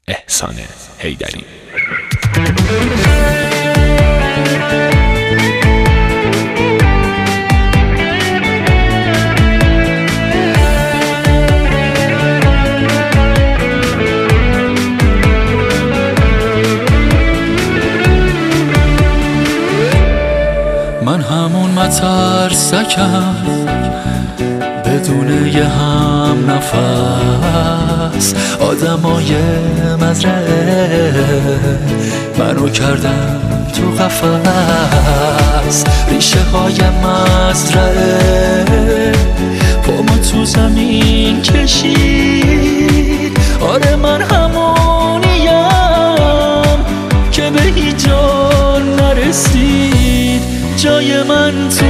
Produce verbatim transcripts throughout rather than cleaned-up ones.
احسان حیدری. من همون مترسکم بدون یه هم نفس، آدمای مزرعه منو کردن تو قفس، ریشه های مزرعه پامو تو زمین کشید. آره من همونیم که به هیچ جا نرسید، جای من تو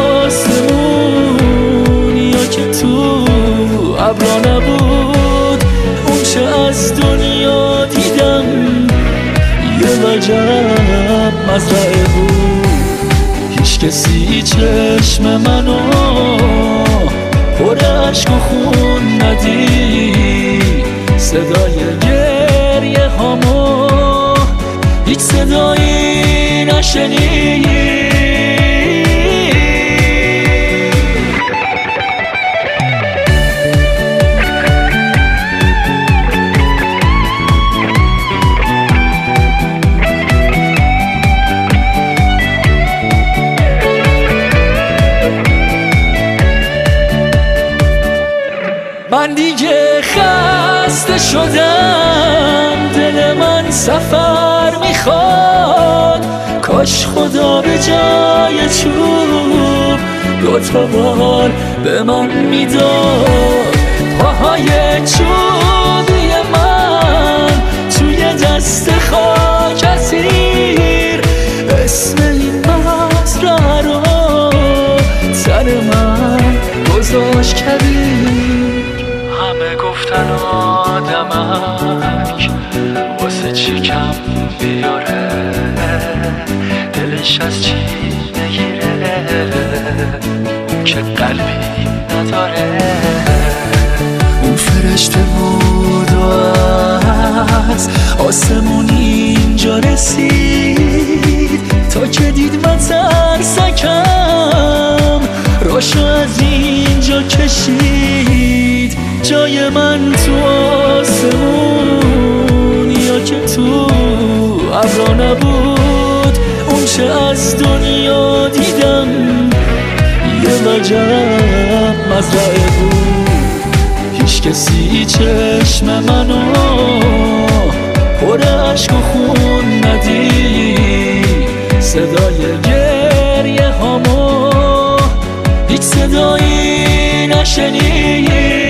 آسمون یا که تو ابرا نبود. اون چه از دنیا دیدم یه وجب مزرعه بود، هیچ کسی چشم منو پر عشق و خون ندید. صدای گریه هامو هیچ صدایی نشنید. من دیگه خسته شدم، دل من سفر میخواد. کاش خدا به جای چوب دوتا بال به من میداد. پاهای چوبی من توی دست خاک اسیر، اسم این مزرعه رو سر من گذاشت کبیر. همه گفتن آدمک واسه چی کم بیاره، دلش از چی نگیره، اون که قلبی نداره. اون فرشته بود و از آسمون اینجا رسید، تا که دید من ترسکم راشو از اینجا کشید. جای من تو آسمون یا که تو ابرا نبود. اون چه از دنیا دیدم یه وجب مزرعه بود، هیچ کسی چشم منو پر عشق و خون ندید. صدای گریه هامو هیچ صدایی نشنید.